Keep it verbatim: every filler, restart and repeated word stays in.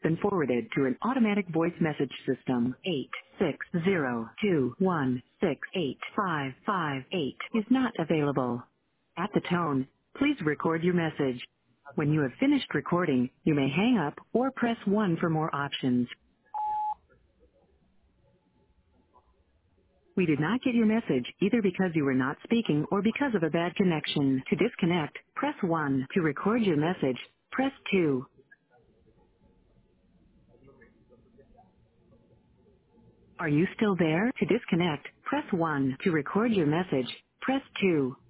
been forwarded to an automatic voice message system. eight six zero two one six eight five five eight is not available. At the tone, please record your message. When you have finished recording, you may hang up or press one for more options. We did not get your message either because you were not speaking or because of a bad connection. To disconnect, press one. To record your message, press two. Are you still there? To disconnect, press one. To record your message, press two.